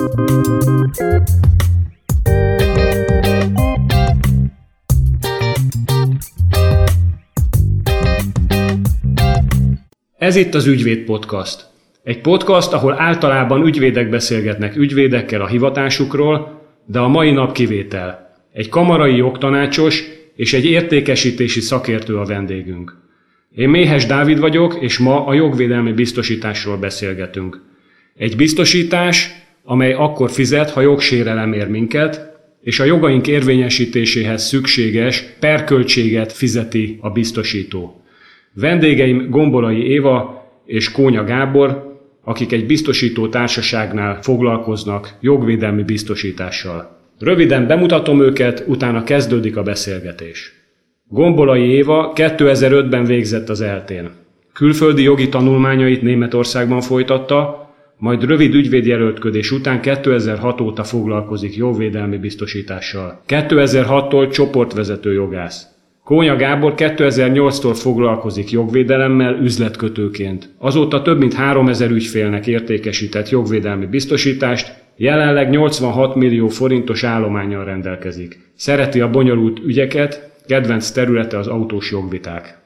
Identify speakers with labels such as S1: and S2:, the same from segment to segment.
S1: Ez itt az Ügyvéd Podcast. Egy podcast, ahol általában ügyvédek beszélgetnek ügyvédekkel a hivatásukról, de a mai nap kivétel. Egy kamarai jogtanácsos és egy értékesítési szakértő a vendégünk. Én Méhes Dávid vagyok, és ma a jogvédelmi biztosításról beszélgetünk. Egy biztosítás, amely akkor fizet, ha jogsérelem ér minket, és a jogaink érvényesítéséhez szükséges perköltséget fizeti a biztosító. Vendégeim Gombolai Éva és Kónya Gábor, akik egy biztosító társaságnál foglalkoznak jogvédelmi biztosítással. Röviden bemutatom őket, utána kezdődik a beszélgetés. Gombolai Éva 2005-ben végzett az ELTE-n. Külföldi jogi tanulmányait Németországban folytatta, majd rövid ügyvédjelöltködés után 2006 óta foglalkozik jogvédelmi biztosítással. 2006-tól csoportvezető jogász. Kónya Gábor 2008-tól foglalkozik jogvédelemmel üzletkötőként. Azóta több mint 3000 ügyfélnek értékesített jogvédelmi biztosítást, jelenleg 86 millió forintos állománnyal rendelkezik. Szereti a bonyolult ügyeket, kedvenc területe az autós jogviták.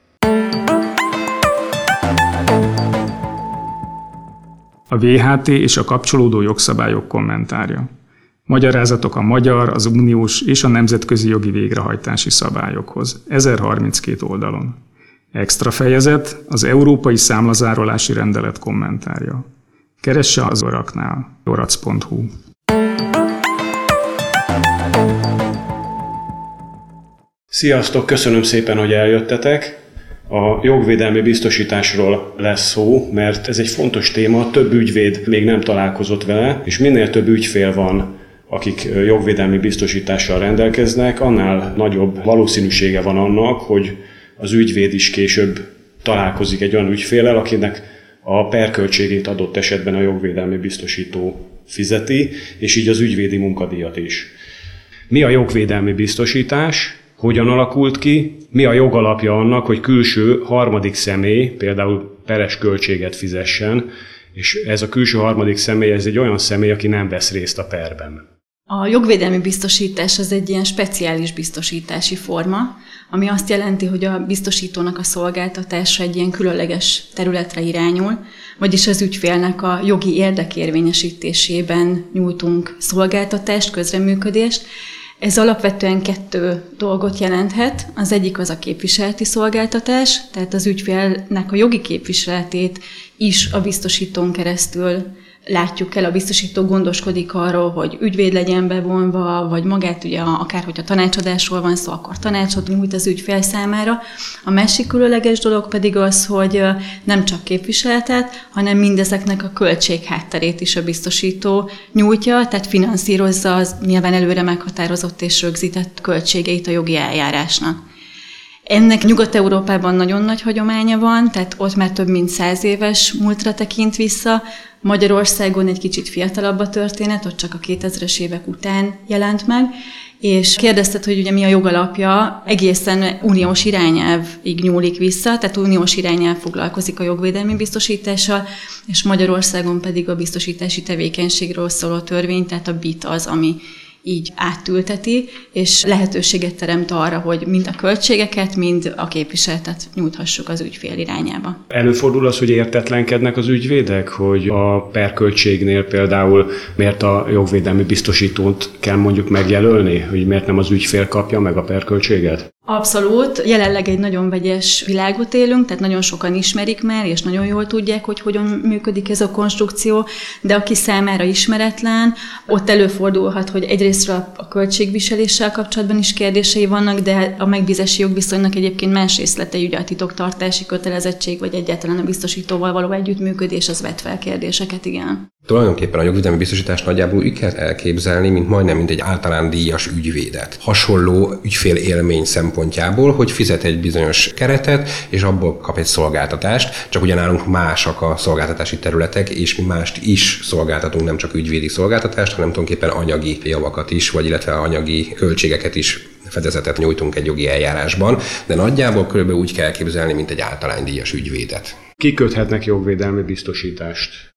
S2: A VHT és a kapcsolódó jogszabályok kommentárja. Magyarázatok a magyar, az uniós és a nemzetközi jogi végrehajtási szabályokhoz. 1032 oldalon. Extra fejezet az Európai Számlazárolási Rendelet kommentárja. Keresse az oraknál. orac.hu.
S1: Sziasztok, köszönöm szépen, hogy eljöttetek. A jogvédelmi biztosításról lesz szó, mert ez egy fontos téma, több ügyvéd még nem találkozott vele, és minél több ügyfél van, akik jogvédelmi biztosítással rendelkeznek, annál nagyobb valószínűsége van annak, hogy az ügyvéd is később találkozik egy olyan ügyféllel, akinek a perköltségét adott esetben a jogvédelmi biztosító fizeti, és így az ügyvédi munkadíjat is. Mi a jogvédelmi biztosítás? Hogyan alakult ki? Mi a jogalapja annak, hogy külső harmadik személy, például peres költséget fizessen, és ez a külső harmadik személy, ez egy olyan személy, aki nem vesz részt a perben.
S3: A jogvédelmi biztosítás az egy ilyen speciális biztosítási forma, ami azt jelenti, hogy a biztosítónak a szolgáltatása egy ilyen különleges területre irányul, vagyis az ügyfélnek a jogi érdekérvényesítésében nyújtunk szolgáltatást, közreműködést. Ez alapvetően 2 dolgot jelenthet. Az egyik az a képviseleti szolgáltatás, tehát az ügyfélnek a jogi képviseletét is a biztosítón keresztül látjuk el. A biztosító gondoskodik arról, hogy ügyvéd legyen bevonva, vagy magát ugye akár, hogyha tanácsadásról van szó, akkor tanácsot nyújt az ügyfél számára. A másik különleges dolog pedig az, hogy nem csak képviseletet, hanem mindezeknek a költséghátterét is a biztosító nyújtja, tehát finanszírozza az nyilván előre meghatározott és rögzített költségeit a jogi eljárásnak. Ennek Nyugat-Európában nagyon nagy hagyománya van, tehát ott már több mint 100 éves múltra tekint vissza. Magyarországon egy kicsit fiatalabb a történet, ott csak a 2000-es évek után jelent meg, és kérdezted, hogy ugye mi a jogalapja, egészen uniós irányelvig nyúlik vissza, tehát uniós irányelv foglalkozik a jogvédelmi biztosítással, és Magyarországon pedig a biztosítási tevékenységről szóló törvény, tehát a BIT az, ami így átülteti, és lehetőséget teremt arra, hogy mind a költségeket, mind a képviseletet nyújthassuk az ügyfél irányába.
S1: Előfordul az, hogy értetlenkednek az ügyvédek, hogy a perköltségnél például miért a jogvédelmi biztosítót kell mondjuk megjelölni, hogy miért nem az ügyfél kapja meg a perköltséget?
S3: Abszolút. Jelenleg egy nagyon vegyes világot élünk, tehát nagyon sokan ismerik már, és nagyon jól tudják, hogy hogyan működik ez a konstrukció, de aki számára ismeretlen, ott előfordulhat, hogy egyrésztről a költségviseléssel kapcsolatban is kérdései vannak, de a megbízási jogviszonynak egyébként más részletei, ugye a titoktartási kötelezettség, vagy egyáltalán a biztosítóval való együttműködés, az vet fel kérdéseket, igen.
S4: Tulajdonképpen a jogvédelmi biztosítást nagyjából úgy kell elképzelni, mint egy általándíjas ügyvédet. Hasonló ügyfél élmény szempontjából, hogy fizet egy bizonyos keretet, és abból kap egy szolgáltatást, csak ugye nálunk másak a szolgáltatási területek, és mi mást is szolgáltatunk, nem csak ügyvédi szolgáltatást, hanem tulajdonképpen anyagi javakat is, vagy illetve anyagi költségeket is fedezetet nyújtunk egy jogi eljárásban, de nagyjából körülbelül úgy kell elképzelni, mint egy általánydíjas ügyvédet.
S1: Kiköthetnek jogvédelmi biztosítást?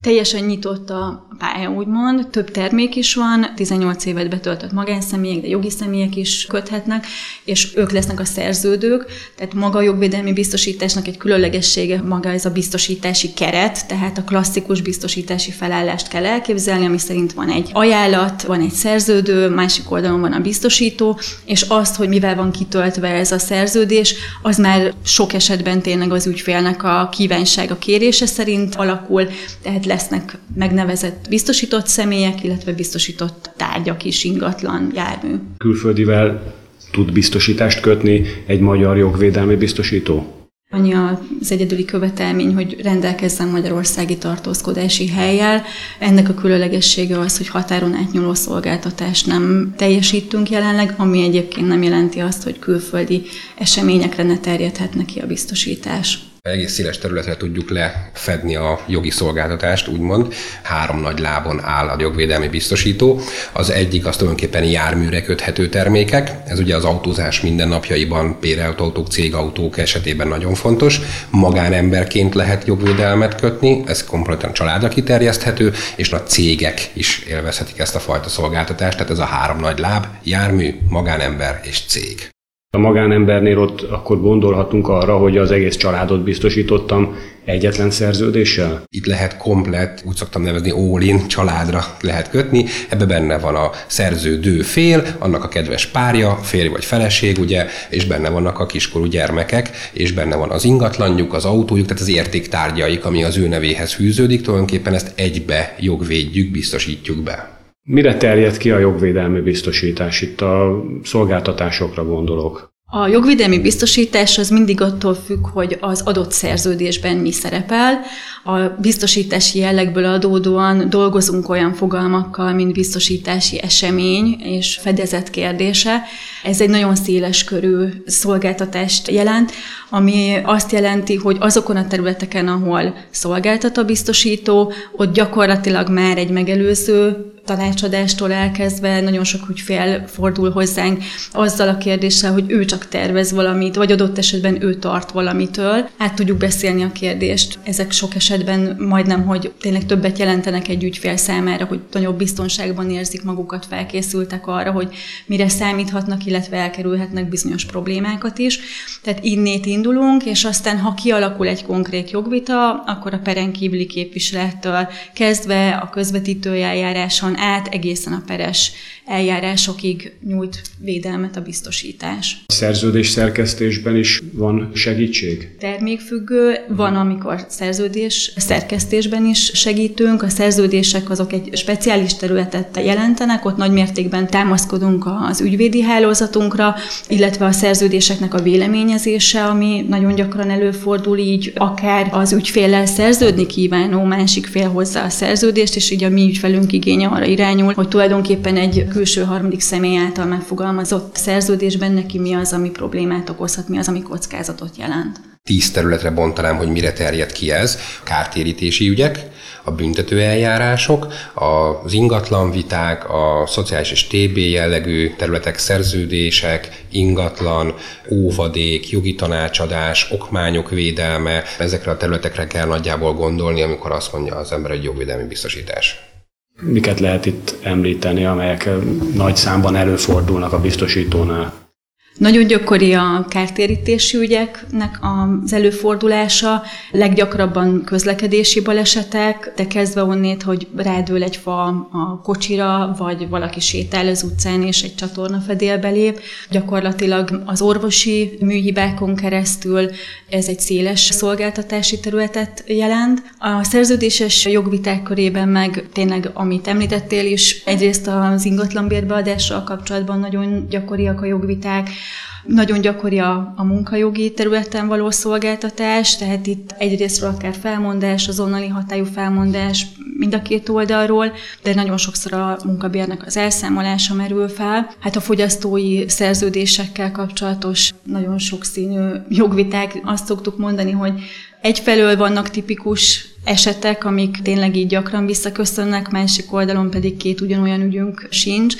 S3: Teljesen nyitott a pálya, úgymond. Több termék is van, 18 évet betöltött magánszemélyek, de jogi személyek is köthetnek, és ők lesznek a szerződők. Tehát maga a jogvédelmi biztosításnak egy különlegessége maga ez a biztosítási keret, tehát a klasszikus biztosítási felállást kell elképzelni, ami szerint van egy ajánlat, van egy szerződő, másik oldalon van a biztosító, és azt, hogy mivel van kitöltve ez a szerződés, az már sok esetben tényleg az ügyfélnek a kívánsága, kérése szerint alakul, tehát lesznek megnevezett biztosított személyek, illetve biztosított tárgyak is, ingatlan, jármű.
S1: Külföldivel tud biztosítást kötni egy magyar jogvédelmi biztosító?
S3: Annyi az egyedüli követelmény, hogy rendelkezzen magyarországi tartózkodási hellyel. Ennek a különlegessége az, hogy határon átnyúló szolgáltatást nem teljesítünk jelenleg, ami egyébként nem jelenti azt, hogy külföldi eseményekre ne terjedhetne ki a biztosítás.
S4: Egész széles területre tudjuk lefedni a jogi szolgáltatást, úgymond. 3 nagy lábon áll a jogvédelmi biztosító. Az egyik az tulajdonképpen járműre köthető termékek. Ez ugye az autózás mindennapjaiban, bérelt autók, cégautók esetében nagyon fontos. Magánemberként lehet jogvédelmet kötni, ez kompletten családra kiterjeszthető, és nagy cégek is élvezhetik ezt a fajta szolgáltatást. Tehát ez a 3 nagy láb, jármű, magánember és cég.
S1: A magánembernél ott akkor gondolhatunk arra, hogy az egész családot biztosítottam egyetlen szerződéssel?
S4: Itt lehet komplett, úgy szoktam nevezni, all-in családra lehet kötni. Ebbe benne van a szerződő fél, annak a kedves párja, férj vagy feleség, ugye, és benne vannak a kiskorú gyermekek, és benne van az ingatlanjuk, az autójuk, tehát az értéktárgyaik, ami az ő nevéhez fűződik, tulajdonképpen ezt egybe jogvédjük, biztosítjuk be.
S1: Mire terjed ki a jogvédelmi biztosítás? Itt a szolgáltatásokra gondolok.
S3: A jogvédelmi biztosítás az mindig attól függ, hogy az adott szerződésben mi szerepel. A biztosítási jellegből adódóan dolgozunk olyan fogalmakkal, mint biztosítási esemény és fedezet kérdése. Ez egy nagyon széles körű szolgáltatást jelent, ami azt jelenti, hogy azokon a területeken, ahol szolgáltat a biztosító, ott gyakorlatilag már egy megelőző tanácsadástól elkezdve nagyon sok ügyfél fordul hozzánk azzal a kérdéssel, hogy ő csak tervez valamit, vagy adott esetben ő tart valamitől. Át tudjuk beszélni a kérdést. Ezek sok esetben majdnem, hogy tényleg többet jelentenek egy ügyfél számára, hogy nagyobb biztonságban érzik magukat, felkészültek arra, hogy mire számíthatnak, illetve elkerülhetnek bizonyos problémákat is. Tehát innét indulunk, és aztán, ha kialakul egy konkrét jogvita, akkor a peren kívüli képviselettől kezdve a közvetítői eljáráson át egészen a peres eljárásokig nyújt védelmet a biztosítás.
S1: A szerződés szerkesztésben is van segítség?
S3: Termékfüggő, van, amikor szerződés szerkesztésben is segítünk. A szerződések azok egy speciális területet jelentenek, ott nagy mértékben támaszkodunk az ügyvédi hálózatunkra, illetve a szerződéseknek a véleményezése, ami nagyon gyakran előfordul, így akár az ügyféllel szerződni kívánó másik fél hozzá a szerződést, és így a mi ügyfelünk igénye arra irányul, hogy tulajdonképpen egy külső harmadik személy által megfogalmazott szerződésben neki mi az, ami problémát okozhat, mi az, ami kockázatot jelent.
S4: 10 területre bontanám, hogy mire terjed ki ez. Kártérítési ügyek, a büntető eljárások, az ingatlanviták, a szociális és TB jellegű területek, szerződések, ingatlan, óvadék, jogi tanácsadás, okmányok védelme. Ezekre a területekre kell nagyjából gondolni, amikor azt mondja az ember, hogy jogvédelmi biztosítás.
S1: Miket lehet itt említeni, amelyek nagy számban előfordulnak a biztosítónál?
S3: Nagyon gyakori a kártérítési ügyeknek az előfordulása, leggyakrabban közlekedési balesetek, de kezdve onnét, hogy rádől egy fa a kocsira, vagy valaki sétál az utcán és egy csatornafedélbe lép. Gyakorlatilag az orvosi műhibákon keresztül ez egy széles szolgáltatási területet jelent. A szerződéses jogviták körében meg tényleg, amit említettél is, egyrészt az ingatlanbérbeadással kapcsolatban nagyon gyakoriak a jogviták, nagyon gyakori a munkajogi területen való szolgáltatás, tehát itt egyrésztről akár felmondás, azonnali hatályú felmondás mind a két oldalról, de nagyon sokszor a munkabérnek az elszámolása merül fel. Hát a fogyasztói szerződésekkel kapcsolatos nagyon sokszínű jogviták, azt szoktuk mondani, hogy egyfelől vannak tipikus esetek, amik tényleg így gyakran visszaköszönnek, másik oldalon pedig 2 ugyanolyan ügyünk sincs,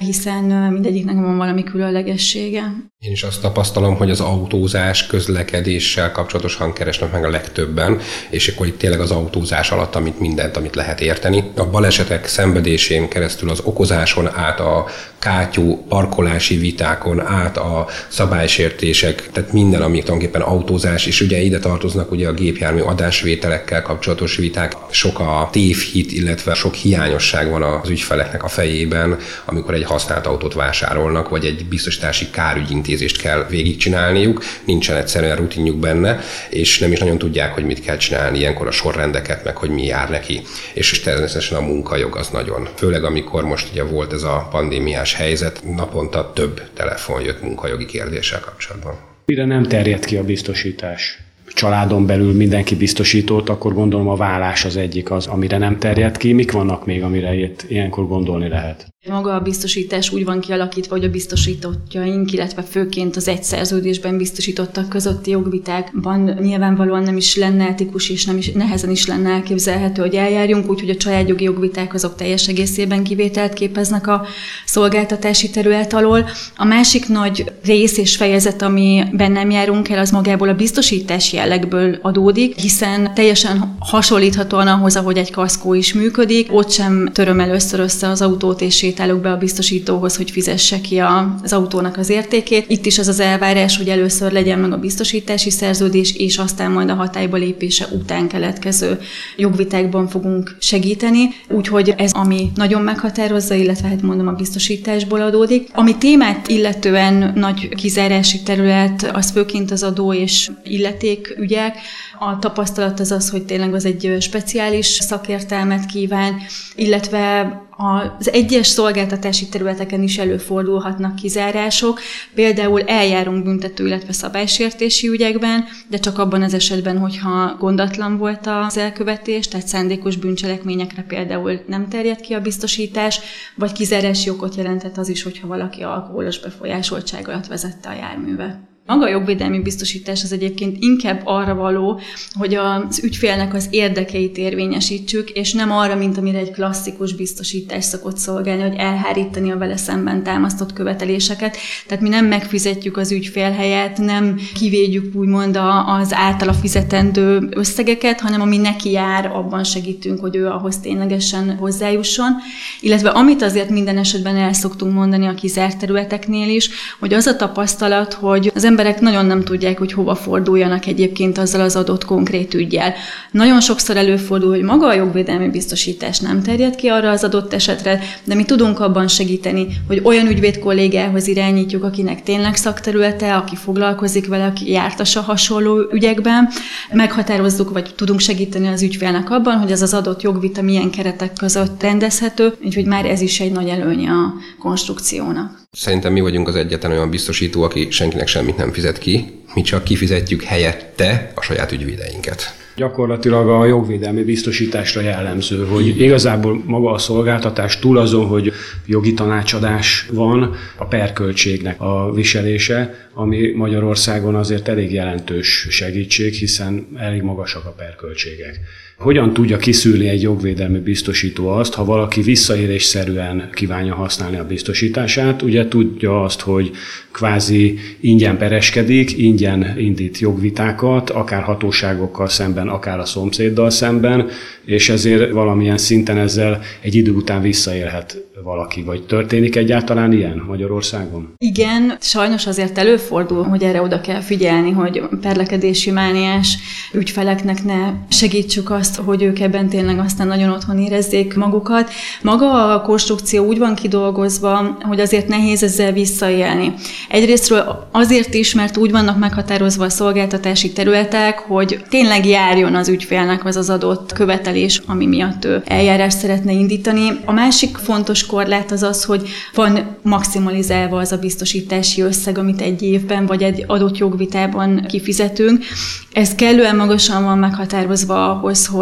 S3: hiszen mindegyiknek van valami különlegessége.
S4: Én is azt tapasztalom, hogy az autózás, közlekedéssel kapcsolatosan keresnek meg a legtöbben, és akkor itt tényleg az autózás alatt amit lehet érteni. A balesetek szenvedésén keresztül az okozáson át, a kátyú parkolási vitákon át, a szabálysértések, tehát minden, ami tulajdonképpen autózás, és ugye ide tartoznak ugye a gépjármű adásvételekkel kapcsolatos viták. Sok a tévhit, illetve sok hiányosság van az ügyfeleknek a fejében, amikor egy használt autót vásárolnak, vagy egy biztosítási kárügyintézést kell végigcsinálniuk, nincsen egyszerűen rutinjuk benne, és nem is nagyon tudják, hogy mit kell csinálni ilyenkor, a sorrendeket, meg hogy mi jár neki. És természetesen a munkajog az nagyon. Főleg amikor most ugye volt ez a pandémiás helyzet, naponta több telefon jött munkajogi kérdéssel kapcsolatban.
S1: Mire nem terjed ki a biztosítás? Családon belül mindenki biztosított, akkor gondolom a vállás az egyik az, amire nem terjed ki. Mik vannak még, amire ilyenkor gondolni lehet?
S3: Maga a biztosítás úgy van kialakítva, hogy a biztosítottjaink, illetve főként az egy szerződésben biztosítottak közötti jogvitákban nyilvánvalóan nem is lenne etikus, és nehezen is lenne elképzelhető, hogy eljárjunk, úgyhogy a családjogi jogviták azok teljes egészében kivételt képeznek a szolgáltatási terület alól. A másik nagy rész és fejezet, amiben nem járunk el, az magából a biztosítás jellegből adódik, hiszen teljesen hasonlíthatóan ahhoz, ahogy egy kaszkó is működik, ott sem töröm először össze az autót és sétálok be a biztosítóhoz, hogy fizesse ki az autónak az értékét. Itt is az az elvárás, hogy először legyen meg a biztosítási szerződés, és aztán majd a hatályba lépése után keletkező jogvitákban fogunk segíteni. Úgyhogy ez, ami nagyon meghatározza, illetve hát mondom, a biztosításból adódik. Ami témát illetően nagy kizárási terület, az főként az adó és illetékügyek. A tapasztalat az, hogy tényleg az egy speciális szakértelmet kíván, illetve az egyes szolgáltatási területeken is előfordulhatnak kizárások. Például eljárunk büntető, illetve szabálysértési ügyekben, de csak abban az esetben, hogyha gondatlan volt az elkövetés, tehát szándékos bűncselekményekre például nem terjed ki a biztosítás, vagy kizárási okot jelentett az is, hogyha valaki alkoholos befolyásoltság alatt vezette a járművet. Maga a jogvédelmi biztosítás az egyébként inkább arra való, hogy az ügyfélnek az érdekeit érvényesítsük, és nem arra, mint amire egy klasszikus biztosítás szokott szolgálni, hogy elhárítani a vele szemben támasztott követeléseket. Tehát mi nem megfizetjük az ügyfél helyett, nem kivédjük úgymond az általa fizetendő összegeket, hanem ami neki jár, abban segítünk, hogy ő ahhoz ténylegesen hozzájusson. Illetve amit azért minden esetben el szoktunk mondani a kizárt területeknél is, hogy az a tapasztalat, hogy az emberek nagyon nem tudják, hogy hova forduljanak egyébként azzal az adott konkrét üggyel. Nagyon sokszor előfordul, hogy maga a jogvédelmi biztosítás nem terjed ki arra az adott esetre, de mi tudunk abban segíteni, hogy olyan ügyvéd kollégához irányítjuk, akinek tényleg szakterülete, aki foglalkozik vele, aki jártas a hasonló ügyekben, meghatározzuk, vagy tudunk segíteni az ügyfélnek abban, hogy ez az adott jogvita milyen keretek között rendezhető, úgyhogy már ez is egy nagy előnye a konstrukciónak.
S4: Szerintem mi vagyunk az egyetlen olyan biztosító, aki senkinek semmit nem fizet ki, mi csak kifizetjük helyette a saját ügyvédeinket.
S1: Gyakorlatilag a jogvédelmi biztosításra jellemző, hogy igazából maga a szolgáltatás túl azon, hogy jogi tanácsadás van, a perköltségnek a viselése, ami Magyarországon azért elég jelentős segítség, hiszen elég magasak a perköltségek. Hogyan tudja kiszűrni egy jogvédelmi biztosító azt, ha valaki visszaélésszerűen kívánja használni a biztosítását? Ugye tudja azt, hogy kvázi ingyen pereskedik, ingyen indít jogvitákat, akár hatóságokkal szemben, akár a szomszéddal szemben, és ezért valamilyen szinten ezzel egy idő után visszaélhet valaki, vagy történik egyáltalán ilyen Magyarországon?
S3: Igen, sajnos azért előfordul, hogy erre oda kell figyelni, hogy perlekedési mániás ügyfeleknek ne segítsük azt, hogy ők ebben tényleg aztán nagyon otthon érezzék magukat. Maga a konstrukció úgy van kidolgozva, hogy azért nehéz ezzel visszaélni. Egyrésztről azért is, mert úgy vannak meghatározva a szolgáltatási területek, hogy tényleg járjon az ügyfélnek az adott követelés, ami miatt ő eljárást szeretne indítani. A másik fontos korlát az az, hogy van maximalizálva az a biztosítási összeg, amit egy évben vagy egy adott jogvitában kifizetünk. Ez kellően magasan van meghatározva ahhoz, hogy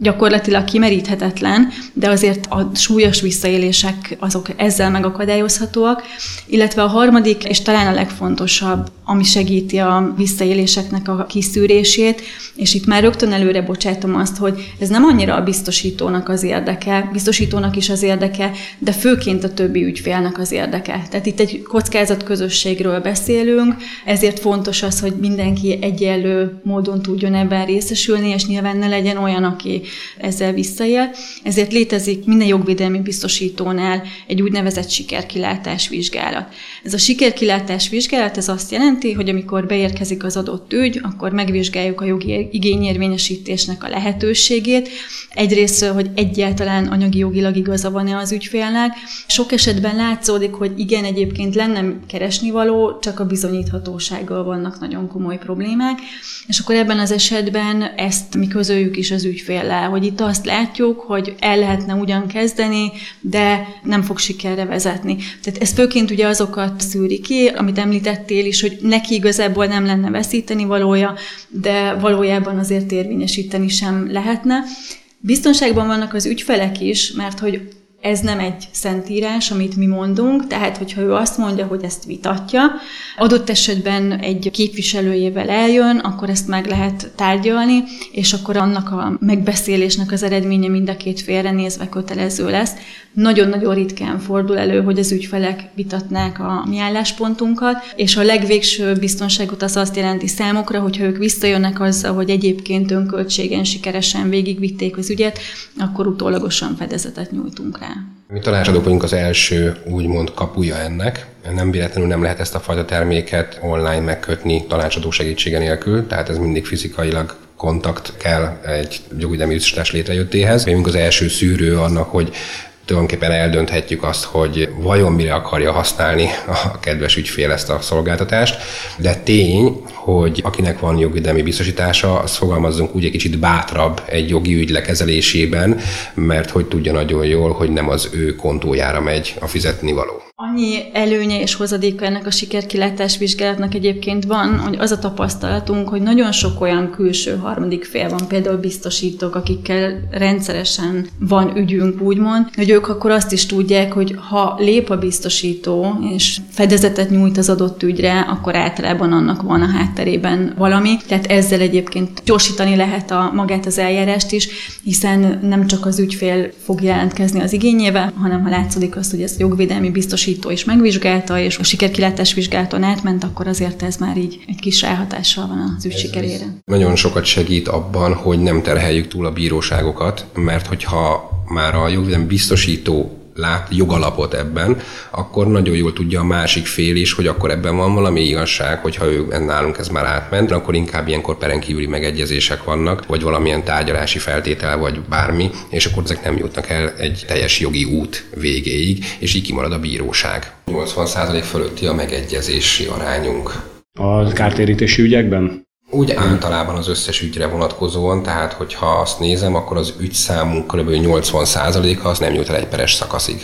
S3: gyakorlatilag kimeríthetetlen, de azért a súlyos visszaélések azok ezzel megakadályozhatóak, illetve a harmadik, és talán a legfontosabb, ami segíti a visszaéléseknek a kiszűrését, és itt már rögtön előre bocsátom azt, hogy ez nem annyira a biztosítónak az érdeke, biztosítónak is az érdeke, de főként a többi ügyfélnek az érdeke. Tehát itt egy kockázatközösségről beszélünk, ezért fontos az, hogy mindenki egyenlő módon tudjon ebben részesülni, és nyilván ne legyen olyan, aki ezzel visszaél. Ezért létezik minden jogvédelmi biztosítónál egy úgynevezett sikerkilátás vizsgálat. Ez a sikerkilátás vizsgálat, ez azt jelenti, hogy amikor beérkezik az adott ügy, akkor megvizsgáljuk a jogi igényérvényesítésnek a lehetőségét. Egyrészt, hogy egyáltalán anyagi jogilag igaza van-e az ügyfélnek. Sok esetben látszódik, hogy igen, egyébként lenne keresnivaló, csak a bizonyíthatósággal vannak nagyon komoly problémák. És akkor ebben az esetben ezt mi közöljük is az ügyféllel, hogy itt azt látjuk, hogy el lehetne ugyan kezdeni, de nem fog sikerre vezetni. Tehát ez főként ugye azokat szűri ki, amit említettél is, hogy neki igazából nem lenne veszíteni valója, de valójában azért érvényesíteni sem lehetne. Biztonságban vannak az ügyfelek is, mert hogy ez nem egy szentírás, amit mi mondunk, tehát hogyha ő azt mondja, hogy ezt vitatja, adott esetben egy képviselőjével eljön, akkor ezt meg lehet tárgyalni, és akkor annak a megbeszélésnek az eredménye mind a két félre nézve kötelező lesz. Nagyon-nagyon ritkán fordul elő, hogy az ügyfelek vitatnák a mi álláspontunkat, és a legvégső biztonságot az azt jelenti számukra, hogyha ők visszajönnek azzal, hogy egyébként önköltségen sikeresen végigvitték az ügyet, akkor utólagosan fedezetet nyújtunk rá.
S4: Mi tanácsadók vagyunk az első úgymond kapuja ennek. Nem véletlenül nem lehet ezt a fajta terméket online megkötni tanácsadó segítsége nélkül, tehát ez mindig fizikailag kontakt kell egy jogvédelmi biztosítás létrejöttéhez. Mi az első szűrő annak, hogy tulajdonképpen eldönthetjük azt, hogy vajon mire akarja használni a kedves ügyfél ezt a szolgáltatást, de tény, hogy akinek van jogvédelmi biztosítása, azt fogalmazzunk úgy egy kicsit bátrabb egy jogi ügy lekezelésében, mert hogy tudja nagyon jól, hogy nem az ő kontójára megy a fizetnivaló.
S3: Annyi előnye és hozadéka ennek a sikerkilátás vizsgálatnak egyébként van, hogy az a tapasztalatunk, hogy nagyon sok olyan külső harmadik fél van, például biztosítók, akikkel rendszeresen van ügyünk, úgymond, hogy ők akkor azt is tudják, hogy ha lép a biztosító és fedezetet nyújt az adott ügyre, akkor általában annak van a hátterében valami. Tehát ezzel egyébként gyorsítani lehet magát az eljárást is, hiszen nem csak az ügyfél fog jelentkezni az igényével, hanem ha látszódik azt, hogy ezt jogvédelmi biztosító is megvizsgálta, és a sikerkilátás vizsgálaton átment, akkor azért ez már így egy kis ráhatással van az ügy sikerére.
S4: Nagyon sokat segít abban, hogy nem terheljük túl a bíróságokat, mert hogyha már a jogvédelmi biztosító lát jogalapot ebben, akkor nagyon jól tudja a másik fél is, hogy akkor ebben van valami igazság, hogyha nálunk ez már átment, akkor inkább ilyenkor peren kívüli megegyezések vannak, vagy valamilyen tárgyalási feltétel, vagy bármi, és akkor ezek nem jutnak el egy teljes jogi út végéig, és így kimarad a bíróság. 80% fölötti a megegyezési arányunk.
S1: A kártérítési ügyekben?
S4: Úgy általában az összes ügyre vonatkozóan, tehát hogyha azt nézem, akkor az ügyszámunk kb. 80%-a az nem jut el egy peres szakaszig.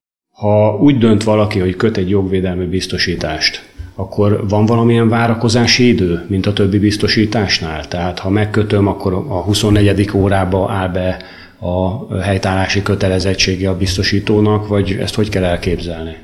S1: Ha úgy dönt valaki, hogy köt egy jogvédelmi biztosítást, akkor van valamilyen várakozási idő, mint a többi biztosításnál? Tehát ha megkötöm, akkor a 24. órába áll be a helytállási kötelezettsége a biztosítónak, vagy ezt hogy kell elképzelni?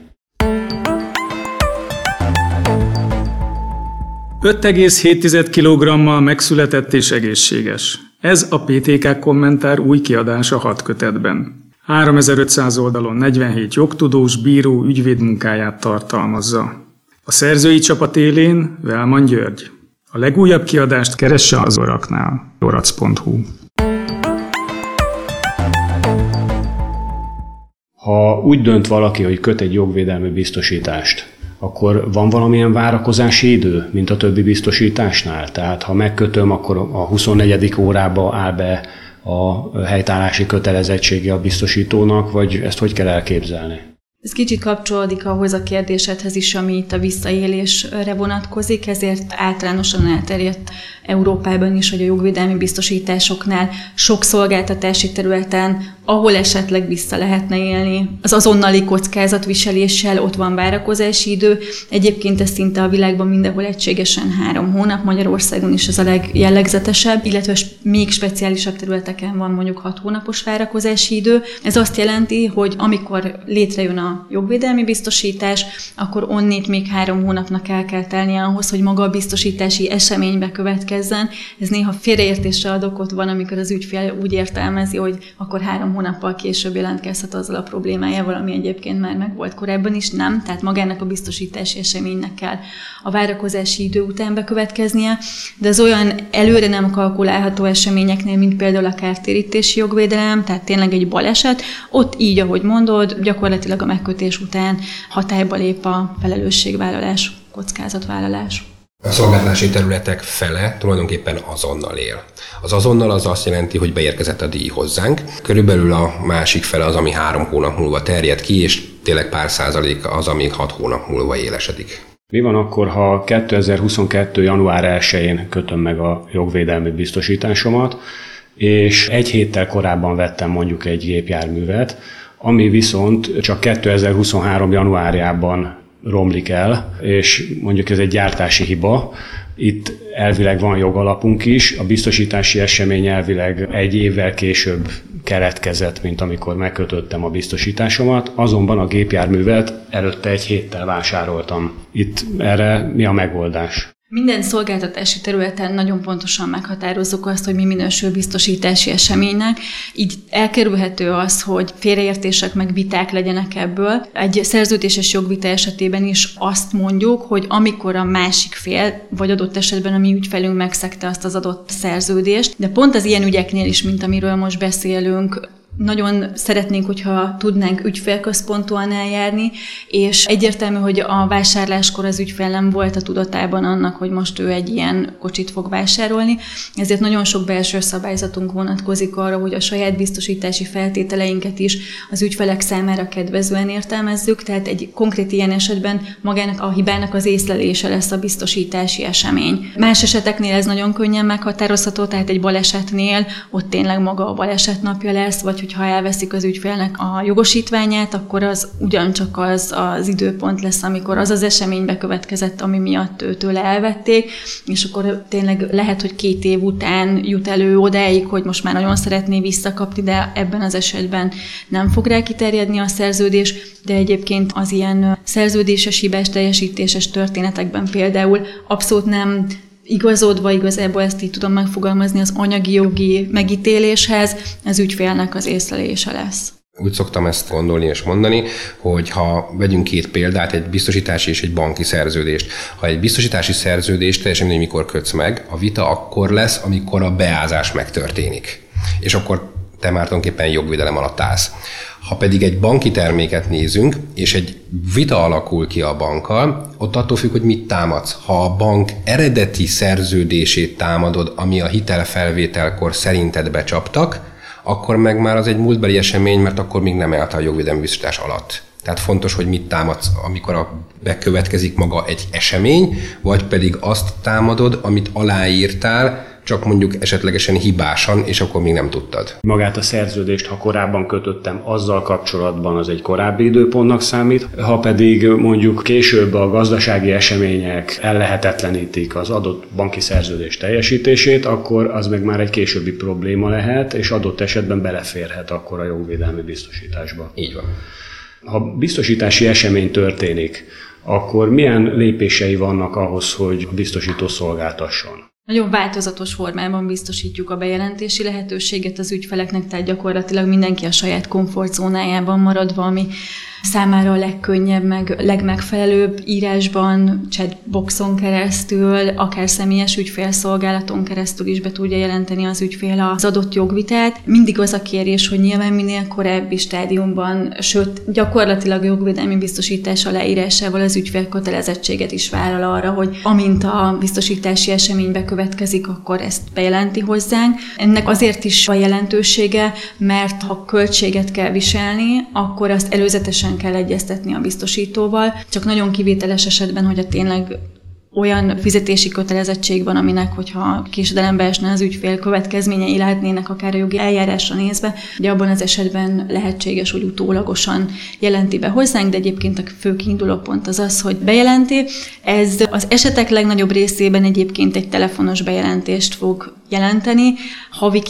S2: 5,7 kg-mal megszületett és egészséges. Ez a PTK kommentár új kiadása 6 kötetben. 3500 oldalon 47 jogtudós, bíró, ügyvéd munkáját tartalmazza. A szerzői csapat élén Velman György. A legújabb kiadást keresse az Oraknál. orac.hu.
S1: Ha úgy dönt valaki, hogy köt egy jogvédelmi biztosítást, akkor van valamilyen várakozási idő, mint a többi biztosításnál? Tehát ha megkötöm, akkor a 24. órába áll be a helytállási kötelezettsége a biztosítónak, vagy ezt hogy kell elképzelni?
S3: Ez kicsit kapcsolódik ahhoz a kérdésedhez is, ami itt a visszaélésre vonatkozik, ezért általánosan elterjedt Európában is, hogy a jogvédelmi biztosításoknál sok szolgáltatási területen ahol esetleg vissza lehetne élni. Az azonnali kockázatviseléssel ott van várakozási idő. Egyébként ez szinte a világban mindenhol egységesen 3 hónap, Magyarországon is ez a legjellegzetesebb, illetve még speciálisabb területeken van mondjuk 6 hónapos várakozási idő. Ez azt jelenti, hogy amikor létrejön a jogvédelmi biztosítás, akkor onnét még 3 hónapnak el kell telnie ahhoz, hogy maga a biztosítási esemény bekövetkezzen. Ez néha félreértésre ad okot van, amikor az ügyfél úgy értelmezi, hogy akkor 3 hónappal később jelentkezhet azzal a problémájával, ami egyébként már megvolt korábban is, nem. Tehát magának a biztosítási eseménynek kell a várakozási idő után bekövetkeznie, de az olyan előre nem kalkulálható eseményeknél, mint például a kártérítési jogvédelem, tehát tényleg egy baleset, ott így, ahogy mondod, gyakorlatilag a megkötés után hatályba lép a felelősségvállalás, kockázatvállalás.
S4: A szolgáltatási területek fele tulajdonképpen azonnal él. Az azonnal az azt jelenti, hogy beérkezett a díj hozzánk. Körülbelül a másik fele az, ami 3 hónap múlva terjed ki, és tényleg pár százalék az, ami 6 hónap múlva élesedik.
S1: Mi van akkor, ha 2022. január 1-én kötöm meg a jogvédelmi biztosításomat, és 1 héttel korábban vettem mondjuk egy gépjárművet, ami viszont csak 2023. januárjában romlik el, és mondjuk ez egy gyártási hiba. Itt elvileg van jogalapunk is, a biztosítási esemény elvileg 1 évvel később keletkezett, mint amikor megkötöttem a biztosításomat, azonban a gépjárművet előtte 1 héttel vásároltam. Itt erre mi a megoldás?
S3: Minden szolgáltatási területen nagyon pontosan meghatározzuk azt, hogy mi minősül biztosítási eseménynek. Így elkerülhető az, hogy félreértések meg viták legyenek ebből. Egy szerződéses jogvita esetében is azt mondjuk, hogy amikor a másik fél, vagy adott esetben a mi ügyfelünk megszegte azt az adott szerződést, de pont az ilyen ügyeknél is, mint amiről most beszélünk, nagyon szeretnénk, hogyha tudnánk ügyfélközpontúan eljárni, és egyértelmű, hogy a vásárláskor az ügyfél nem volt a tudatában annak, hogy most ő egy ilyen kocsit fog vásárolni, ezért nagyon sok belső szabályzatunk vonatkozik arra, hogy a saját biztosítási feltételeinket is az ügyfelek számára kedvezően értelmezzük, tehát egy konkrét ilyen esetben magának a hibának az észlelése lesz a biztosítási esemény. Más eseteknél ez nagyon könnyen meghatározható, tehát egy balesetnél ott tényleg maga a baleset napja lesz, vagy hogyha elveszik az ügyfélnek a jogosítványát, akkor az ugyancsak az időpont lesz, amikor az az esemény bekövetkezett, ami miatt tőle elvették, és akkor tényleg lehet, hogy 2 év után jut elő odáig, hogy most már nagyon szeretné visszakapni, de ebben az esetben nem fog rá kiterjedni a szerződés, de egyébként az ilyen szerződéses hibás teljesítéses történetekben például abszolút nem igazodva, igazából ezt így tudom megfogalmazni, az anyagi jogi megítéléshez az ügyfélnek az észlelése lesz.
S4: Úgy szoktam ezt gondolni és mondani, hogy ha vegyünk 2 példát, egy biztosítási és egy banki szerződést. Ha egy biztosítási szerződést teljesen mindegy, mikor kötsz meg, a vita akkor lesz, amikor a beázás megtörténik. És akkor te már tulajdonképpen jogvédelem alatt állsz. Ha pedig egy banki terméket nézünk, és egy vita alakul ki a bankkal, ott attól függ, hogy mit támadsz. Ha a bank eredeti szerződését támadod, ami a hitelfelvételkor szerinted becsaptak, akkor meg már az egy múltbeli esemény, mert akkor még nem állt a jogvédelmi biztosítás alatt. Tehát fontos, hogy mit támadsz, amikor bekövetkezik maga egy esemény, vagy pedig azt támadod, amit aláírtál, csak mondjuk esetlegesen hibásan, és akkor még nem tudtad.
S1: Magát a szerződést, ha korábban kötöttem, azzal kapcsolatban az egy korábbi időpontnak számít, ha pedig mondjuk később a gazdasági események ellehetetlenítik az adott banki szerződés teljesítését, akkor az meg már egy későbbi probléma lehet, és adott esetben beleférhet akkor a jogvédelmi biztosításba.
S4: Így van.
S1: Ha biztosítási esemény történik, akkor milyen lépései vannak ahhoz, hogy biztosító szolgáltasson?
S3: Nagyon változatos formában biztosítjuk a bejelentési lehetőséget az ügyfeleknek, tehát gyakorlatilag mindenki a saját komfortzónájában maradva, ami számára a legkönnyebb, meg legmegfelelőbb írásban, chatboxon keresztül, akár személyes ügyfélszolgálaton keresztül is be tudja jelenteni az ügyfél az adott jogvitát. Mindig az a kérés, hogy nyilván minél korábbi stádiumban, sőt gyakorlatilag jogvédelmi biztosítás aláírásával az ügyfél kötelezettséget is vállal arra, hogy amint a biztosítási esemény bekövetkezik, akkor ezt bejelenti hozzánk. Ennek azért is van jelentősége, mert ha költséget kell viselni, akkor azt előzetesen kell egyeztetni a biztosítóval, csak nagyon kivételes esetben, hogy tényleg olyan fizetési kötelezettség van, aminek, hogyha késedelembe esne az ügyfél, következményei lehetnének akár a jogi eljárásra nézve, ugye abban az esetben lehetséges, hogy utólagosan jelenti be hozzánk, de egyébként a fő kiinduló pont az az, hogy bejelenti. Ez az esetek legnagyobb részében egyébként egy telefonos bejelentést fog jelenteni. Havi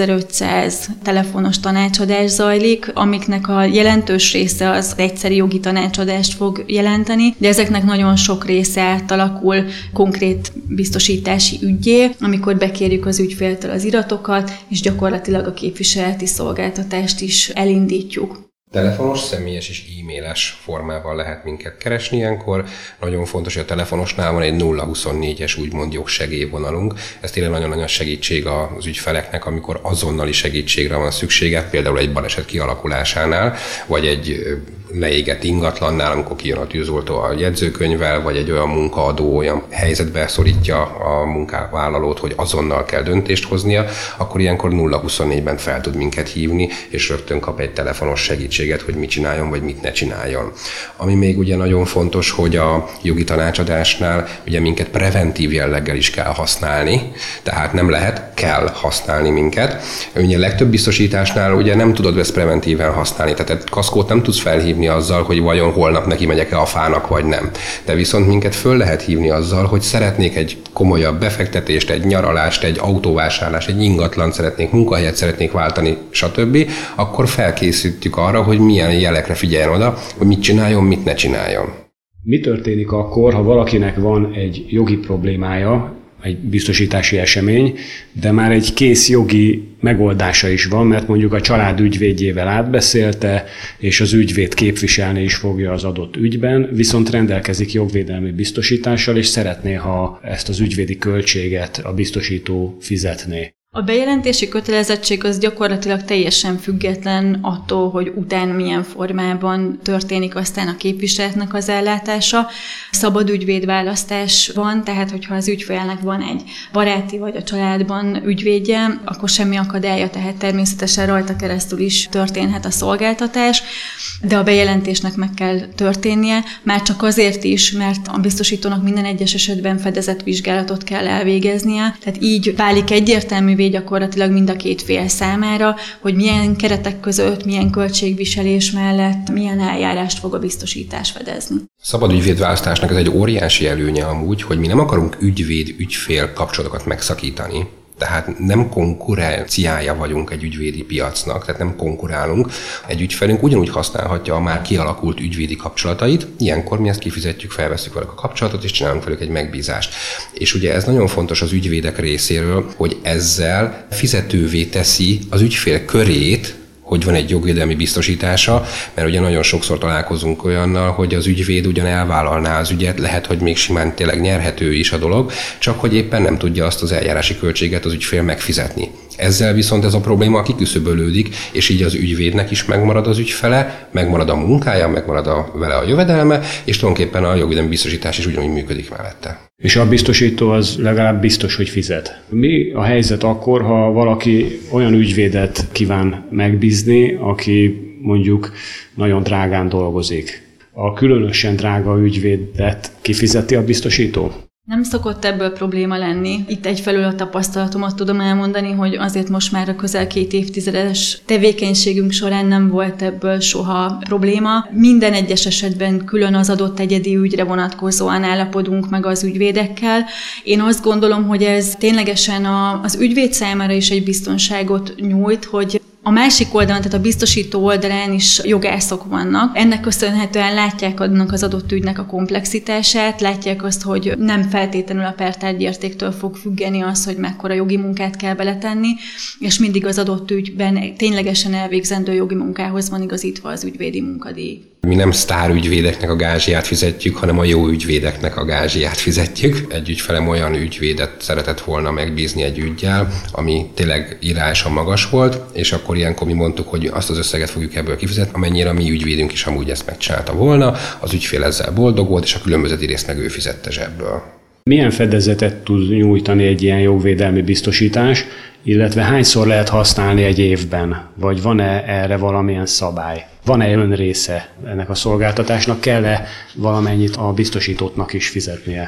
S3: 2500 telefonos tanácsadás zajlik, amiknek a jelentős része az egyszeri jogi tanácsadást fog jelenteni, de ezeknek nagyon sok része átalakul konkrét biztosítási üggyé, amikor bekérjük az ügyféltől az iratokat, és gyakorlatilag a képviseleti szolgáltatást is elindítjuk.
S4: Telefonos, személyes és e-mailes formában lehet minket keresni ilyenkor. Nagyon fontos, hogy a telefonosnál van egy 024-es úgymond jogsegélyvonalunk. Ez tényleg nagyon-nagyon segítség az ügyfeleknek, amikor azonnali segítségre van szüksége, például egy baleset kialakulásánál, vagy egy leégett ingatlannál, amikor kijön a tűzoltó a jegyzőkönyvvel, vagy egy olyan munkaadó olyan helyzetbe szorítja a munkavállalót, hogy azonnal kell döntést hoznia, akkor ilyenkor 024-ben fel tud minket hívni, és rögtön kap egy telefonos segítséget, hogy mit csináljon, vagy mit ne csináljon. Ami még ugye nagyon fontos, hogy a jogi tanácsadásnál ugye minket preventív jelleggel is kell használni, tehát nem lehet, kell használni minket. Ugye a legtöbb biztosításnál ugye nem tudod ezt preventíven használni, tehát kaszkót nem tudsz felhívni azzal, hogy vajon holnap neki megyek-e a fának, vagy nem. De viszont minket föl lehet hívni azzal, hogy szeretnék egy komolyabb befektetést, egy nyaralást, egy autóvásárlást, egy ingatlant szeretnék, munkahelyet szeretnék váltani, stb., akkor felkészítjük arra, hogy milyen jelekre figyeljen oda, hogy mit csináljon, mit ne csináljon.
S1: Mi történik akkor, ha valakinek van egy jogi problémája, egy biztosítási esemény, de már egy kész jogi megoldása is van, mert mondjuk a család ügyvédjével átbeszélte, és az ügyvéd képviselni is fogja az adott ügyben, viszont rendelkezik jogvédelmi biztosítással, és szeretné, ha ezt az ügyvédi költséget a biztosító fizetné.
S3: A bejelentési kötelezettség az gyakorlatilag teljesen független attól, hogy utána milyen formában történik aztán a képviseletnek az ellátása. Szabad ügyvédválasztás van, tehát hogyha az ügyfélnek van egy baráti vagy a családban ügyvédje, akkor semmi akadálya, tehát természetesen rajta keresztül is történhet a szolgáltatás, de a bejelentésnek meg kell történnie, már csak azért is, mert a biztosítónak minden egyes esetben fedezett vizsgálatot kell elvégeznie, tehát így válik egyértelművé gyakorlatilag mind a két fél számára, hogy milyen keretek között, milyen költségviselés mellett, milyen eljárást fog a biztosítás fedezni.
S4: Szabad ügyvédválasztásnak ez egy óriási előnye amúgy, hogy mi nem akarunk ügyvéd-ügyfél kapcsolatokat megszakítani. Tehát nem konkurenciája vagyunk egy ügyvédi piacnak, tehát nem konkurálunk. Egy ügyfelünk ugyanúgy használhatja a már kialakult ügyvédi kapcsolatait, ilyenkor mi ezt kifizetjük, felveszünk velük a kapcsolatot, és csinálunk velük egy megbízást. És ugye ez nagyon fontos az ügyvédek részéről, hogy ezzel fizetővé teszi az ügyfél körét, hogy van egy jogvédelmi biztosítása, mert ugye nagyon sokszor találkozunk olyannal, hogy az ügyvéd ugyan elvállalná az ügyet, lehet, hogy még simán tényleg nyerhető is a dolog, csak hogy éppen nem tudja azt az eljárási költséget az ügyfél megfizetni. Ezzel viszont ez a probléma kiküszöbölődik, és így az ügyvédnek is megmarad az ügyfele, megmarad a munkája, megmarad vele a jövedelme, és tulajdonképpen a jogvédelmi biztosítás is ugyanúgy működik mellette.
S1: És a biztosító az legalább biztos, hogy fizet. Mi a helyzet akkor, ha valaki olyan ügyvédet kíván megbízni, aki mondjuk nagyon drágán dolgozik? A különösen drága ügyvédet kifizeti a biztosító?
S3: Nem szokott ebből probléma lenni. Itt egyfelől a tapasztalatomat tudom elmondani, hogy azért most már a közel 2 évtizedes tevékenységünk során nem volt ebből soha probléma. Minden egyes esetben külön az adott egyedi ügyre vonatkozóan állapodunk meg az ügyvédekkel. Én azt gondolom, hogy ez ténylegesen az ügyvéd számára is egy biztonságot nyújt, hogy a másik oldalon, tehát a biztosító oldalán is jogászok vannak. Ennek köszönhetően látják annak az adott ügynek a komplexitását, látják azt, hogy nem feltétlenül a pertárgyi értéktől fog függeni az, hogy mekkora jogi munkát kell beletenni, és mindig az adott ügyben ténylegesen elvégzendő jogi munkához van igazítva az ügyvédi munkadíj.
S4: Mi nem sztárügyvédeknek a gázsiját fizetjük, hanem a jó ügyvédeknek a gázsiját fizetjük. Egy ügyfelem olyan ügyvédet szeretett volna megbízni egy üggyel, ami tényleg irányosan magas volt, és akkor ilyenkor mi mondtuk, hogy azt az összeget fogjuk ebből kifizetni, amennyire a mi ügyvédünk is amúgy ezt megcsinálta volna, az ügyfél ezzel boldog volt, és a különbözeti részt meg ő fizette zsebből.
S1: Milyen fedezetet tud nyújtani egy ilyen jogvédelmi biztosítás, illetve hányszor lehet használni egy évben? Vagy van-e erre valamilyen szabály? Van-e önrésze ennek a szolgáltatásnak? Kell-e valamennyit a biztosítótnak is fizetnie?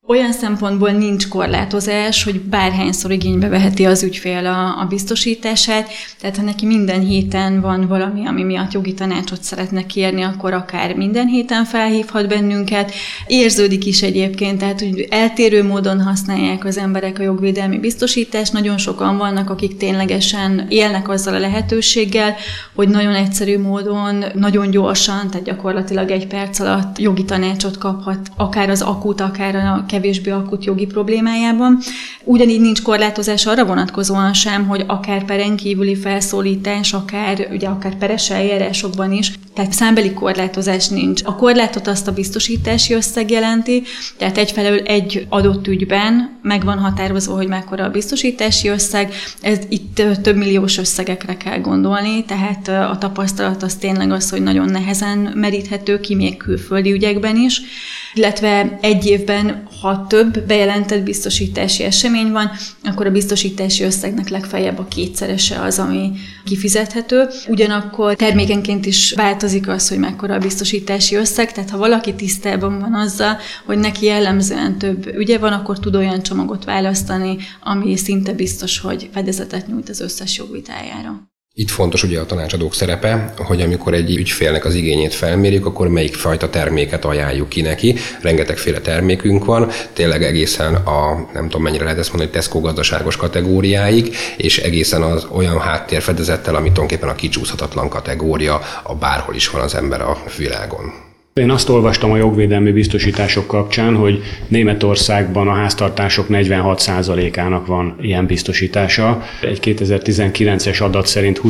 S3: Olyan szempontból nincs korlátozás, hogy bárhányszor igénybe veheti az ügyfél a biztosítását, tehát ha neki minden héten van valami, ami miatt jogi tanácsot szeretne kérni, akkor akár minden héten felhívhat bennünket. Érződik is egyébként, tehát hogy eltérő módon használják az emberek a jogvédelmi biztosítást. Nagyon sokan vannak, akik ténylegesen élnek azzal a lehetőséggel, hogy nagyon egyszerű módon, nagyon gyorsan, tehát gyakorlatilag 1 perc alatt jogi tanácsot kaphat, akár az akut, akár a kevésbé akut jogi problémájában. Ugyanígy nincs korlátozás arra vonatkozóan sem, hogy akár peren kívüli felszólítás, akár peres eljárásokban is, tehát számbeli korlátozás nincs. A korlátot azt a biztosítási összeg jelenti, tehát egyfelől egy adott ügyben meg van határozva, hogy mekkora a biztosítási összeg, itt több milliós összegekre kell gondolni, tehát a tapasztalat az tényleg az, hogy nagyon nehezen meríthető ki, még külföldi ügyekben is, illetve egy évben, ha több bejelentett biztosítási esemény van, akkor a biztosítási összegnek legfeljebb a 2-szerese az, ami kifizethető. Ugyanakkor termékenként is változik az, hogy mekkora a biztosítási összeg, tehát ha valaki tisztában van azzal, hogy neki jellemzően több ügye van, akkor tud olyan csomagot választani, ami szinte biztos, hogy fedezetet nyújt az összes jogvitájára.
S4: Itt fontos ugye a tanácsadók szerepe, hogy amikor egy ügyfélnek az igényét felmérjük, akkor melyik fajta terméket ajánljuk ki neki. Rengetegféle termékünk van, tényleg egészen nem tudom mennyire lehet ezt mondani, Tesco gazdaságos kategóriáig, és egészen az olyan háttérfedezettel, ami tulajdonképpen a kicsúszhatatlan kategória, a bárhol is van az ember a világon.
S1: Én azt olvastam a jogvédelmi biztosítások kapcsán, hogy Németországban a háztartások 46%-ának van ilyen biztosítása. Egy 2019-es adat szerint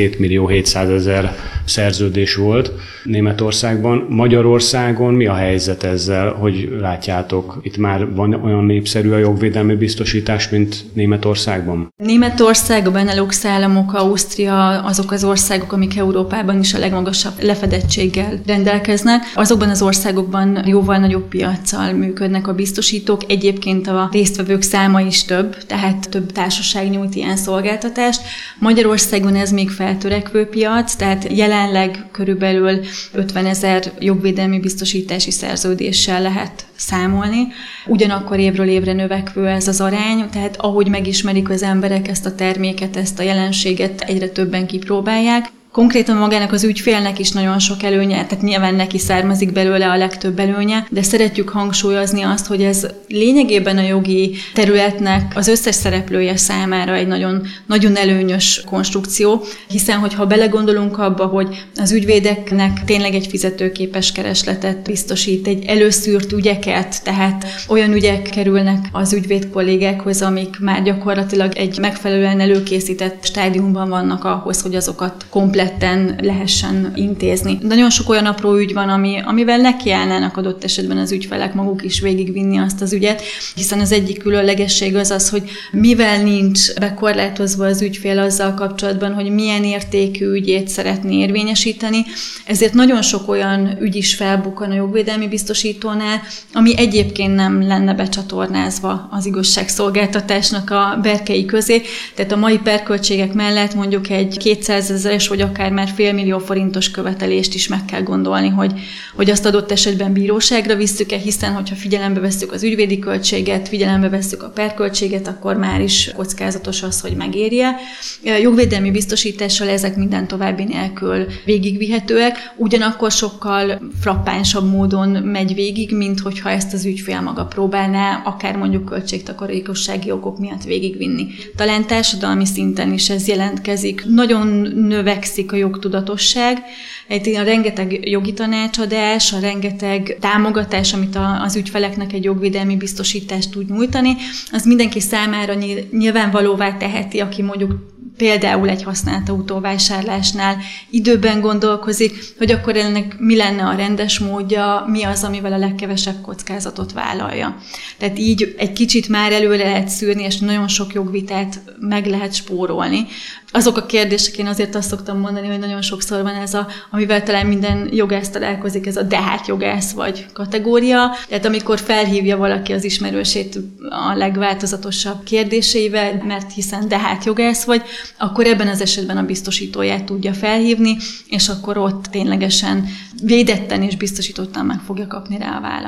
S1: 22.700.000 szerződés volt Németországban. Magyarországon mi a helyzet ezzel, hogy látjátok? Itt már van olyan népszerű a jogvédelmi biztosítás, mint Németországban?
S3: Németország, a Benelux államok, Ausztria, azok az országok, amik Európában is a legmagasabb lefedettséggel rendelkeznek. Azokban az országokban jóval nagyobb piaccal működnek a biztosítók. Egyébként a résztvevők száma is több, tehát több társaság nyújt ilyen szolgáltatást. Magyarországon ez még feltörekvő piac, tehát jelenleg körülbelül 50 000 jogvédelmi biztosítási szerződéssel lehet számolni. Ugyanakkor évről évre növekvő ez az arány, tehát ahogy megismerik az emberek ezt a terméket, ezt a jelenséget, egyre többen kipróbálják. Konkrétan magának az ügyfélnek is nagyon sok előnye, tehát nyilván neki származik belőle a legtöbb előnye, de szeretjük hangsúlyozni azt, hogy ez lényegében a jogi területnek az összes szereplője számára egy nagyon, nagyon előnyös konstrukció, hiszen hogyha belegondolunk abba, hogy az ügyvédeknek tényleg egy fizetőképes keresletet biztosít, egy előszűrt ügyeket, tehát olyan ügyek kerülnek az ügyvéd kollégákhoz, amik már gyakorlatilag egy megfelelően előkészített stádiumban vannak ahhoz, hogy azokat kompletten lehessen intézni. Nagyon sok olyan apró ügy van, amivel nekiállnának adott esetben az ügyfelek maguk is végigvinni azt az ügyet, hiszen az egyik különlegesség az, hogy mivel nincs bekorlátozva az ügyfél azzal kapcsolatban, hogy milyen értékű ügyét szeretné érvényesíteni, ezért nagyon sok olyan ügy is felbukkan a jogvédelmi biztosítónál, ami egyébként nem lenne becsatornázva az igazságszolgáltatásnak a berkei közé. Tehát a mai perköltségek mellett mondjuk egy 200 000-es vagy akár már $500 000 forintos követelést is meg kell gondolni, hogy azt adott esetben bíróságra visszük-e, hiszen hogyha figyelembe vesszük az ügyvédi költséget, figyelembe vesszük a perköltséget, akkor már is kockázatos az, hogy megérje. Jogvédelmi biztosítással ezek minden további nélkül végigvihetőek, ugyanakkor sokkal frappánsabb módon megy végig, mint hogyha ezt az ügyfél maga próbálná, akár mondjuk költségtakarékossági okok miatt végigvinni. Talán társadalmi szinten is ez jelentkezik. Nagyon növekszik a jogtudatosság, a rengeteg jogi tanácsadás, a rengeteg támogatás, amit az ügyfeleknek egy jogvédelmi biztosítást tud nyújtani, az mindenki számára nyilvánvalóvá teheti, aki mondjuk például egy használt autóvásárlásnál időben gondolkozik, hogy akkor ennek mi lenne a rendes módja, mi az, amivel a legkevesebb kockázatot vállalja. Tehát így egy kicsit már előre lehet szűrni, és nagyon sok jogvitát meg lehet spórolni. Azok a kérdések, én azért azt szoktam mondani, hogy nagyon sokszor van ez amivel talán minden jogász találkozik, ez a de hát jogász vagy kategória. Tehát amikor felhívja valaki az ismerősét a legváltozatosabb kérdéseivel, mert hiszen de hát jogász vagy, akkor ebben az esetben a biztosítóját tudja felhívni, és akkor ott ténylegesen védetten és biztosítottan meg fogja kapni rá a választ.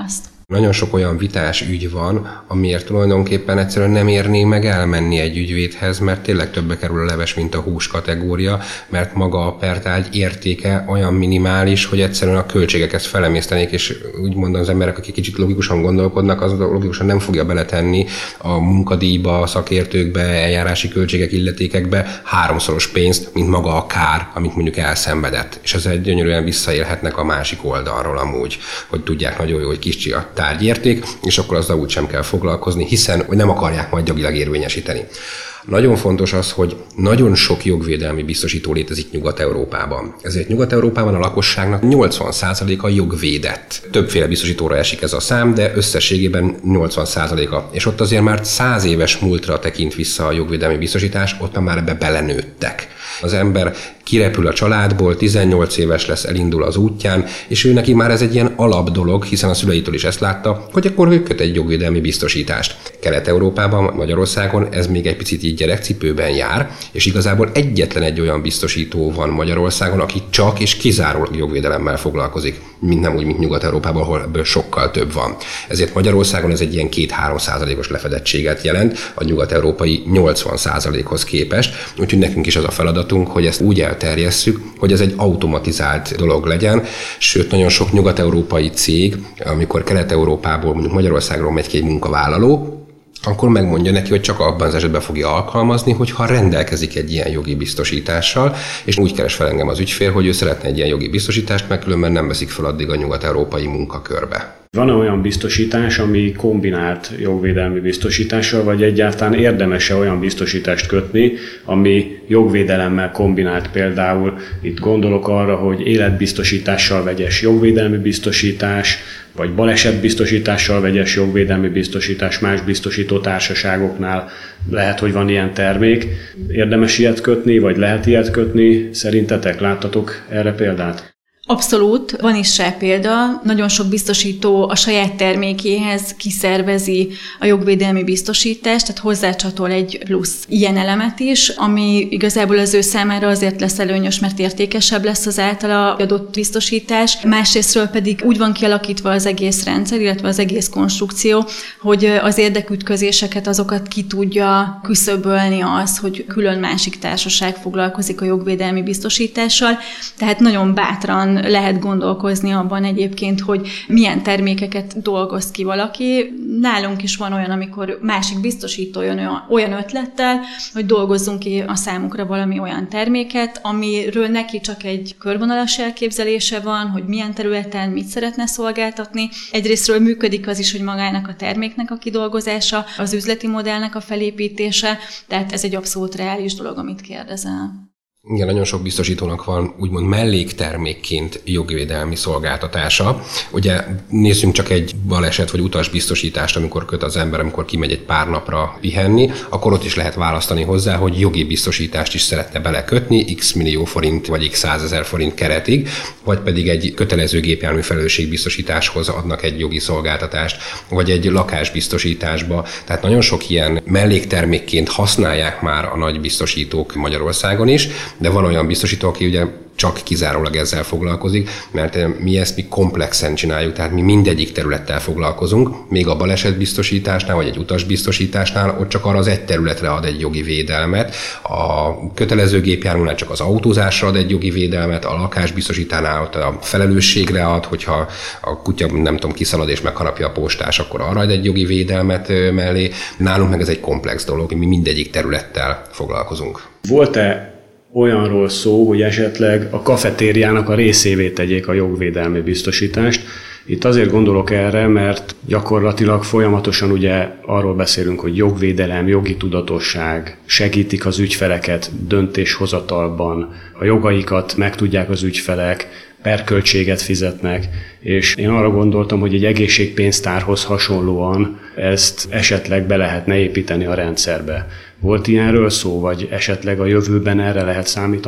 S4: Nagyon sok olyan vitás ügy van, amiért tulajdonképpen egyszerűen nem érné meg elmenni egy ügyvédhez, mert tényleg többe kerül a leves, mint a hús kategória, mert maga a pertárgy értéke olyan minimális, hogy egyszerűen a költségek ezt felemésztenék, és úgy mondom, az emberek, akik kicsit logikusan gondolkodnak, az logikusan nem fogja beletenni a munkadíjba, a szakértőkbe, eljárási költségek, illetékekbe 3-szoros pénzt, mint maga a kár, amit mondjuk elszenvedett. És ezzel gyönyörűen visszaélhetnek a másik oldalról amúgy, hogy tudják nagyon jó, hogy kicsi a tárgyérték, és akkor azzal úgy sem kell foglalkozni, hiszen nem akarják majd jogilag érvényesíteni. Nagyon fontos az, hogy nagyon sok jogvédelmi biztosító létezik Nyugat-Európában. Ezért Nyugat-Európában a lakosságnak 80%-a jogvédett. Többféle biztosítóra esik ez a szám, de összességében 80%-a. És ott azért már 100 éves múltra tekint vissza a jogvédelmi biztosítás, ott már ebbe belenőttek. Az ember kirepül a családból, 18 éves lesz, elindul az útján, és ő neki már ez egy ilyen alap dolog, hiszen a szüleitől is ezt látta, hogy akkor ő köt egy jogvédelmi biztosítást. Kelet-Európában, Magyarországon ez még egy picit így gyerekcipőben jár, és igazából egyetlen egy olyan biztosító van Magyarországon, aki csak és kizárólag jogvédelemmel foglalkozik, nem úgy, mint Nyugat-Európában, ahol ebből sokkal több van. Ezért Magyarországon ez egy ilyen 2-3%-os lefedettséget jelent a nyugat-európai 80%-hoz képest, úgyhogy nekünk is az a feladatunk, hogy ezt úgy elterjesszük, hogy ez egy automatizált dolog legyen, sőt nagyon sok nyugat-európai cég, amikor Kelet-Európából, mondjuk Magyarországról megy ki egy munkavállaló, akkor megmondja neki, hogy csak abban az esetben fogja alkalmazni, hogyha rendelkezik egy ilyen jogi biztosítással, és úgy keres fel engem az ügyfél, hogy ő szeretne egy ilyen jogi biztosítást, meg különben nem veszik fel addig a nyugat-európai munkakörbe.
S1: Van-e olyan biztosítás, ami kombinált jogvédelmi biztosítással, vagy egyáltalán érdemes-e olyan biztosítást kötni, ami jogvédelemmel kombinált? Például itt gondolok arra, hogy életbiztosítással vegyes jogvédelmi biztosítás, vagy balesetbiztosítással vegyes jogvédelmi biztosítás más biztosító társaságoknál. Lehet, hogy van ilyen termék. Érdemes ilyet kötni, vagy lehet ilyet kötni? Szerintetek láttatok erre példát?
S3: Abszolút, van is rá példa. Nagyon sok biztosító a saját termékéhez kiszervezi a jogvédelmi biztosítást, tehát hozzácsatol egy plusz ilyen elemet is, ami igazából az ő számára azért lesz előnyös, mert értékesebb lesz az általa adott biztosítás. Másrésztről pedig úgy van kialakítva az egész rendszer, illetve az egész konstrukció, hogy az érdekütközéseket azokat ki tudja küszöbölni az, hogy külön másik társaság foglalkozik a jogvédelmi biztosítással, tehát nagyon bátran lehet gondolkozni abban egyébként, hogy milyen termékeket dolgoz ki valaki. Nálunk is van olyan, amikor másik biztosító jön olyan ötlettel, hogy dolgozzunk ki a számukra valami olyan terméket, amiről neki csak egy körvonalas elképzelése van, hogy milyen területen mit szeretne szolgáltatni. Egyrésztről működik az is, hogy magának a terméknek a kidolgozása, az üzleti modellnek a felépítése, tehát ez egy abszolút reális dolog, amit kérdezel.
S4: Igen, nagyon sok biztosítónak van úgymond melléktermékként jogvédelmi szolgáltatása. Ugye nézzünk csak egy baleset vagy utasbiztosítást, amikor köt az ember, amikor kimegy egy pár napra pihenni, akkor ott is lehet választani hozzá, hogy jogi biztosítást is szeretne belekötni, x millió forint vagy x 100 000 forint keretig, vagy pedig egy kötelező gépjármű felelősségbiztosításhoz adnak egy jogi szolgáltatást, vagy egy lakásbiztosításba. Tehát nagyon sok ilyen melléktermékként használják már a nagy biztosítók Magyarországon is, de van olyan biztosító, aki ugye csak kizárólag ezzel foglalkozik, mert mi ezt komplexen csináljuk, tehát mi mindegyik területtel foglalkozunk, még a balesetbiztosításnál, vagy egy utasbiztosításnál, ott csak arra az egy területre ad egy jogi védelmet, a kötelező gépjárműnál csak az autózásra ad egy jogi védelmet, a lakásbiztosításnál ott a felelősségre ad, hogyha a kutya, nem tudom, kiszalad és megharapja a postás, akkor arra ad egy jogi védelmet mellé. Nálunk meg ez egy komplex dolog, mi mindegyik területtel foglalkozunk.
S1: Volt-e olyanról szó, hogy esetleg a kafetériának a részévé tegyék a jogvédelmi biztosítást? Itt azért gondolok erre, mert gyakorlatilag folyamatosan ugye arról beszélünk, hogy jogvédelem, jogi tudatosság, segítik az ügyfeleket döntéshozatalban, a jogaikat megtudják az ügyfelek, perköltséget fizetnek, és én arra gondoltam, hogy egy egészségpénztárhoz hasonlóan ezt esetleg be lehetne építeni a rendszerbe. Volt ilyenről szó, vagy esetleg a jövőben erre lehet számítani?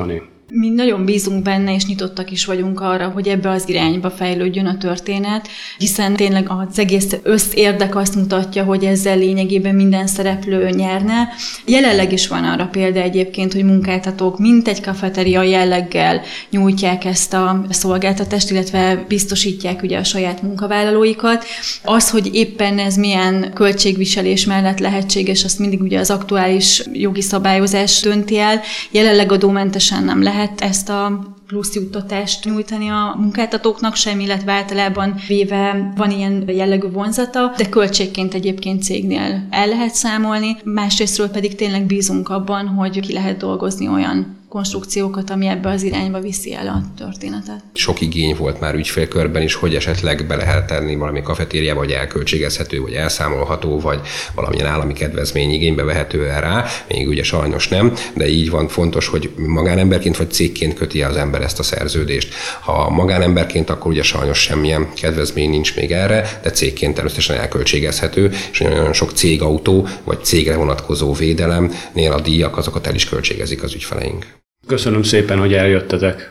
S3: Mi nagyon bízunk benne, és nyitottak is vagyunk arra, hogy ebbe az irányba fejlődjön a történet, hiszen tényleg az egész összérdek azt mutatja, hogy ezzel lényegében minden szereplő nyerne. Jelenleg is van arra példa egyébként, hogy munkáltatók mintegy kafeteria jelleggel nyújtják ezt a szolgáltatást, illetve biztosítják ugye a saját munkavállalóikat. Az, hogy éppen ez milyen költségviselés mellett lehetséges, azt mindig ugye az aktuális jogi szabályozás dönti el. Jelenleg adómentesen nem lehet ezt a plusz juttatást nyújtani a munkáltatóknak sem, illetve általában véve van ilyen jellegű vonzata, de költségként egyébként cégnél el lehet számolni. Másrésztről pedig tényleg bízunk abban, hogy ki lehet dolgozni olyan konstrukciókat, ami ebbe az irányba viszi el a történetet.
S4: Sok igény volt már ügyfélkörben is, hogy esetleg be lehet tenni valami kafetériába, vagy elköltségezhető, vagy elszámolható, vagy valamilyen állami kedvezmény igénybe vehető el rá. Még ugye sajnos nem, de így van fontos, hogy magánemberként vagy cégként köti az ember ezt a szerződést. Ha magánemberként, akkor ugye sajnos semmilyen kedvezmény nincs még erre, de cégként természetesen elköltségezhető, és nagyon sok cégautó, vagy cégre vonatkozó védelemnél a díjak azokat el is költségezik az ügyfeleink.
S1: Köszönöm szépen, hogy eljöttetek.